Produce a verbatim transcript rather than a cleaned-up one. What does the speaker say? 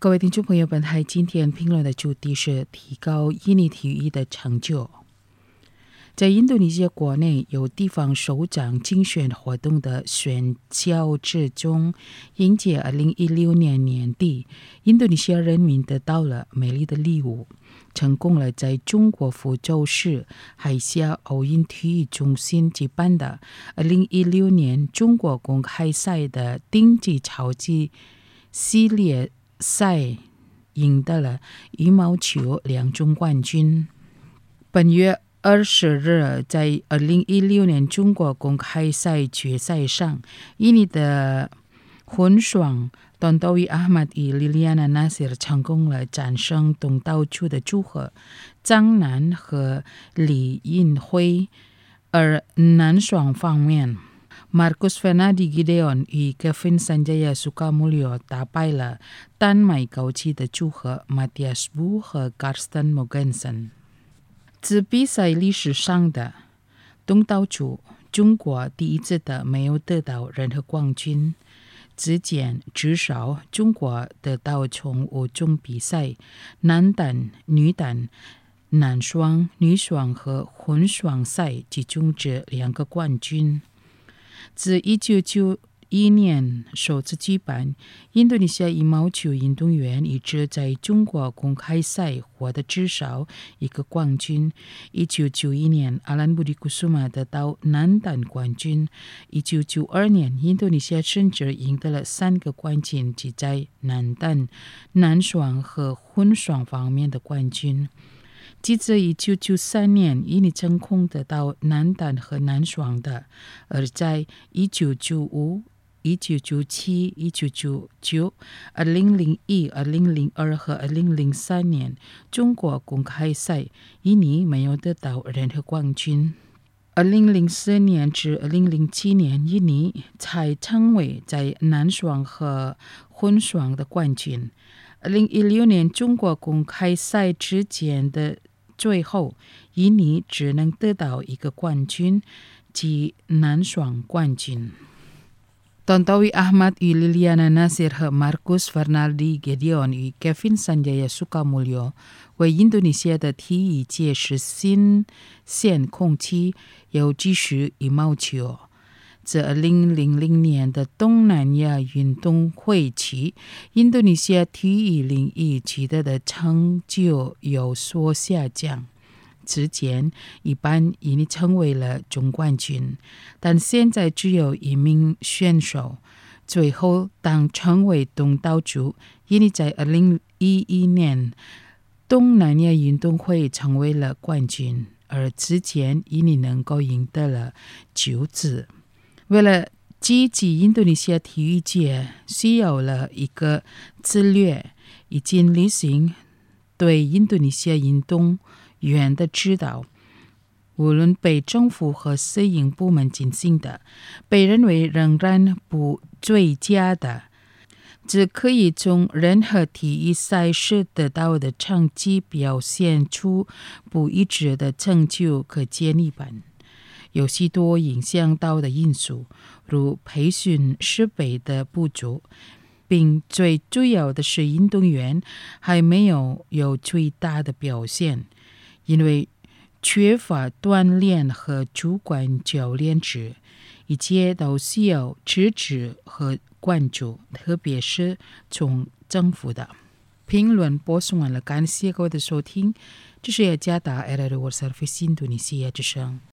各位听众朋友，本台今天评论的主题是提高印尼体育的成就。在印度尼西亚国内，有地方首长竞选活动的宣教之中，迎接二零一六年年底，印度尼西亚人民得到了美丽的礼物，成功了在中国福州市海峡奥运体育中心举办的二零一六年中国公开赛的顶级超级系列赛，赢得了羽毛球两种冠军。本月二十日，在二零一六年中国公开赛决赛上，印尼的混双东道伊阿玛与莉莉安娜·纳西尔成功了战胜东道主的组合张楠和李映辉。而男双方面，Marcus Fernando Gideon 与 Kevin Sanjaya Sukamuljo 打败了丹麦高级的组合 Mathias Wu 和 Karsten Mogensen。自比赛历史上的东道主中国第一次的没有得到任何冠军，之前至少中国得到从五种比赛男单、女单、男双、女双和混双赛其中这两个冠军。自一九九一年首次举办，印度尼西亚羽毛球运动员一直在中国公开赛获得至少一个冠军。一九九一年，阿兰布迪库苏马得到男单冠军。一九九二年，印度尼西亚甚至赢得了三个冠军，即在男单、男双和混双方面的冠军。即自一九九三年，印尼成功得到男单和男双的，而在一九九五、一九九七、一九九九、二零零一、二零零二和二零零三年中国公开赛，印尼没有得到任何冠军。二零零四年至二零零七年，印尼才成为在男双和混双的冠军。二零一六年中国公开赛之前的最后，印尼只能得到一个冠军，即男双冠军。Tontowi Ahmad与 Liliana Nasir 和 Marcus Fernando Gideon 与 Kevin Sanjaya Sukamuljo 为印度尼西亚的体育界是新鲜空气，尤其是羽毛球。自二零零零年的东南亚运动会起，印度尼西亚体育领域取得的成就有所下降。之前一般印尼成为了总冠军，但现在只有一名选手。最后当成为东道主，印尼在二零一一年东南亚运动会成为了冠军，而之前印尼能够赢得了九次。为了积极印度尼西亚体育界需要了一个策略，已经履行对印度尼西亚运动员的指导，无论被政府和私营部门进行的，被认为仍然不最佳的，只可以从任何体育赛事得到的成绩表现出不一致的成就可见一斑。有许多影响到的因素，如培训设备的不足，并最主要的是运动员还没有有最大的表现，因为缺乏锻炼和主管教练制，一切都需要支持和关注，特别是从政府的。评论播送完了，感谢各位的收听，这是雅加达 R R World Service 印度尼西亚之声。